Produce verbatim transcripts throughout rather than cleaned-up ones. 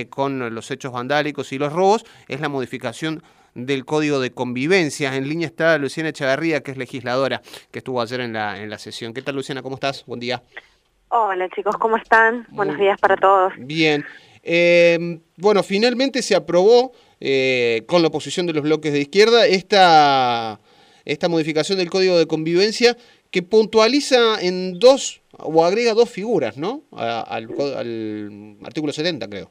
viene con los hechos vandálicos y los robos es la modificación del Código de Convivencia. En línea está Luciana Echeverría, que es legisladora, que estuvo ayer en la, en la sesión. ¿Qué tal, Luciana? ¿Cómo estás? Buen día. Hola, chicos, ¿cómo están? Muy Buenos días para todos. Bien. Eh, bueno, finalmente se aprobó, eh, con la oposición de los bloques de izquierda, esta, esta modificación del Código de Convivencia que puntualiza en dos, o agrega dos figuras, ¿no? A, al, al artículo setenta, creo.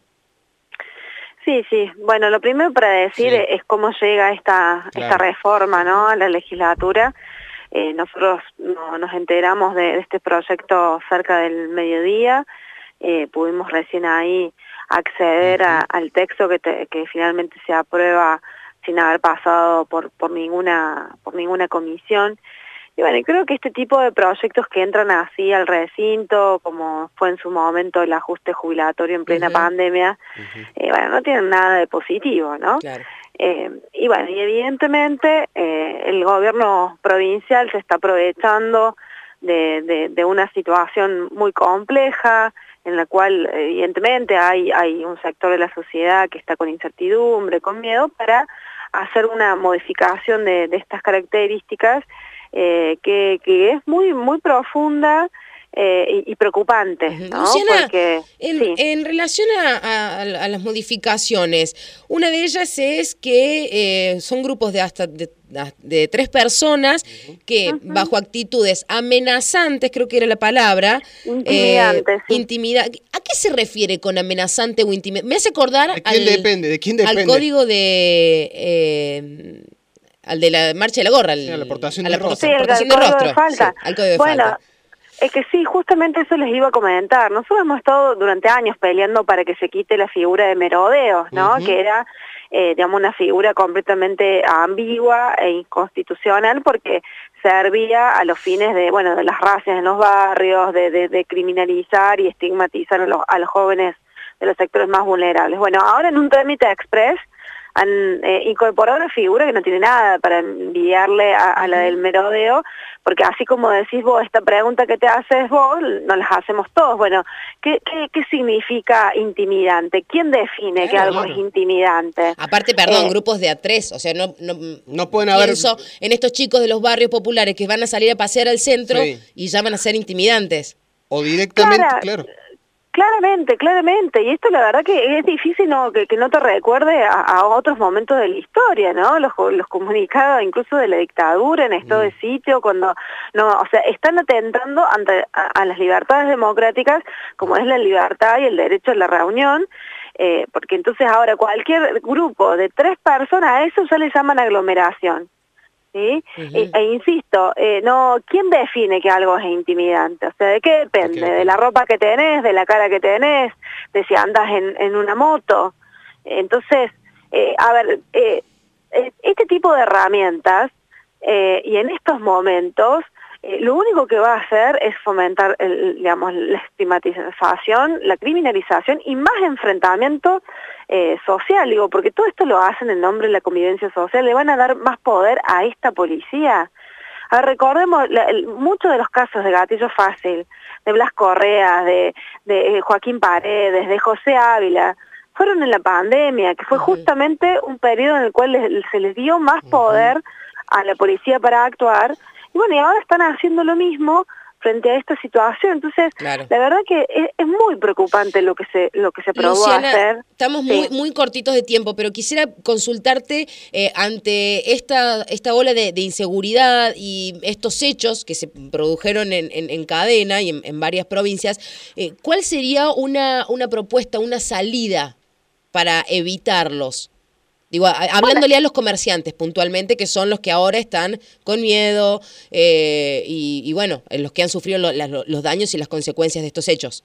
Sí, sí. Bueno, lo primero para decir sí. es cómo llega esta, claro. esta reforma, ¿no?, a la legislatura. Eh, nosotros no, nos enteramos de, de este proyecto cerca del mediodía. Eh, pudimos recién ahí acceder uh-huh. a, al texto que, te, que finalmente se aprueba sin haber pasado por, por, ninguna, por ninguna comisión. Y bueno, creo que este tipo de proyectos que entran así al recinto, como fue en su momento el ajuste jubilatorio en plena uh-huh. pandemia, uh-huh. eh, bueno, no tienen nada de positivo, ¿no? Claro. Eh, y bueno, y evidentemente eh, el gobierno provincial se está aprovechando de, de, de una situación muy compleja, en la cual evidentemente hay, hay un sector de la sociedad que está con incertidumbre, con miedo, para hacer una modificación de, de estas características eh, que, que es muy, muy profunda eh, y, y preocupante, ¿no? Luciana, Porque, en, sí. en relación a, a, a las modificaciones, una de ellas es que eh, son grupos de hasta de, de tres personas que uh-huh. bajo actitudes amenazantes, creo que era la palabra, intimidantes, eh, sí. intimida ¿a qué se refiere con amenazante o intimidante? Me hace acordar ¿De quién al, depende? ¿De quién depende? al código de... Eh, al de la marcha de la gorra, al, sí, a la portación a la de rostro. Sí, portación el, de rostro. De falta. Sí, al código de bueno, falta. Es que sí, justamente eso les iba a comentar. Nosotros hemos estado durante años peleando para que se quite la figura de merodeos, ¿no? Uh-huh. Que era, eh, digamos, una figura completamente ambigua e inconstitucional porque servía a los fines de, bueno, de las racias en los barrios, de, de, de criminalizar y estigmatizar a los, a los jóvenes de los sectores más vulnerables. Bueno, ahora en un trámite express han eh, incorporado una figura que no tiene nada para envidiarle a, a la del merodeo, porque así como decís vos, esta pregunta que te haces vos, nos las hacemos todos. Bueno, ¿qué, qué, qué significa intimidante? ¿Quién define claro, que algo claro. es intimidante? Aparte, perdón, eh, grupos de a tres, o sea, no, no, no pueden haber... Pienso en estos chicos de los barrios populares que van a salir a pasear al centro sí. y ya van a ser intimidantes. O directamente, claro. claro. Claramente, claramente, y esto la verdad que es difícil no que, que no te recuerde a, a otros momentos de la historia, ¿no? Los, los comunicados incluso de la dictadura en estado mm. de sitio, cuando, no, o sea, están atentando ante a, a las libertades democráticas, como es la libertad y el derecho a la reunión, eh, porque entonces ahora cualquier grupo de tres personas, a eso ya le llaman aglomeración. ¿Sí? Uh-huh. e, e insisto, eh, no, ¿quién define que algo es intimidante? O sea, ¿de qué depende? Okay. ¿De la ropa que tenés, de la cara que tenés, de si andas en, en una moto? Entonces, eh, a ver, eh, este tipo de herramientas, eh, y en estos momentos, eh, lo único que va a hacer es fomentar, el, digamos, la estigmatización, la criminalización y más enfrentamiento eh, social, digo, porque todo esto lo hacen en nombre de la convivencia social, le van a dar más poder a esta policía. A ver, recordemos la, el, muchos de los casos de gatillo fácil, de Blas Correa, de, de eh, Joaquín Paredes, de José Ávila, fueron en la pandemia, que fue uh-huh. justamente un periodo en el cual les, se les dio más poder uh-huh. a la policía para actuar. Y bueno, y ahora están haciendo lo mismo frente a esta situación. Entonces, claro. la verdad que es, es muy preocupante lo que se lo que se probó Luciana, hacer. Estamos sí. muy muy cortitos de tiempo, pero quisiera consultarte eh, ante esta esta ola de, de inseguridad y estos hechos que se produjeron en, en, en cadena y en, en varias provincias, eh, ¿cuál sería una, una propuesta, una salida para evitarlos? Digo, hablándole a los comerciantes puntualmente, que son los que ahora están con miedo eh, y, y, bueno, los que han sufrido lo, la, los daños y las consecuencias de estos hechos.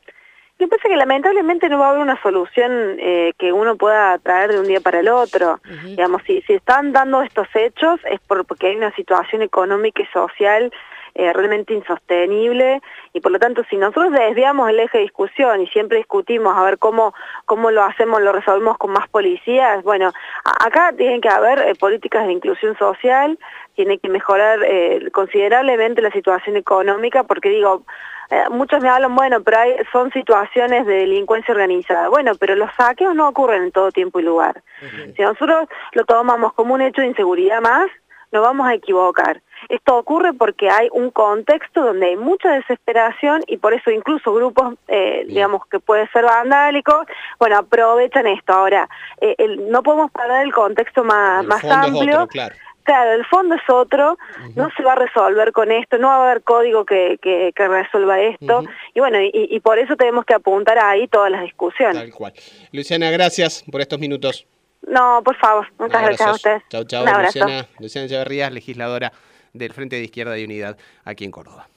Yo pienso que lamentablemente no va a haber una solución eh, que uno pueda traer de un día para el otro. Uh-huh. Digamos, si, si están dando estos hechos es por, porque hay una situación económica y social eh, realmente insostenible, y por lo tanto si nosotros desviamos el eje de discusión y siempre discutimos a ver cómo cómo lo hacemos, lo resolvemos con más policías, bueno, a, acá tienen que haber eh, políticas de inclusión social, tiene que mejorar eh, considerablemente la situación económica, porque digo, eh, muchos me hablan, bueno, pero hay, son situaciones de delincuencia organizada. Bueno, pero los saqueos no ocurren en todo tiempo y lugar. Uh-huh. Si nosotros lo tomamos como un hecho de inseguridad más, nos vamos a equivocar. Esto ocurre porque hay un contexto donde hay mucha desesperación y por eso incluso grupos, eh, digamos, que pueden ser vandálicos, bueno, aprovechan esto. Ahora, eh, el, no podemos perder el contexto más, el más fondo amplio. Es otro, claro. Claro, el fondo es otro, uh-huh. no se va a resolver con esto, no va a haber código que, que, que resuelva esto, uh-huh. y bueno, y, y por eso tenemos que apuntar ahí todas las discusiones. Tal cual. Luciana, gracias por estos minutos. No, por favor, muchas gracias a ustedes. Chau, chau, Un abrazo. Luciana, Luciana Echeverría, legisladora del Frente de Izquierda y Unidad aquí en Córdoba.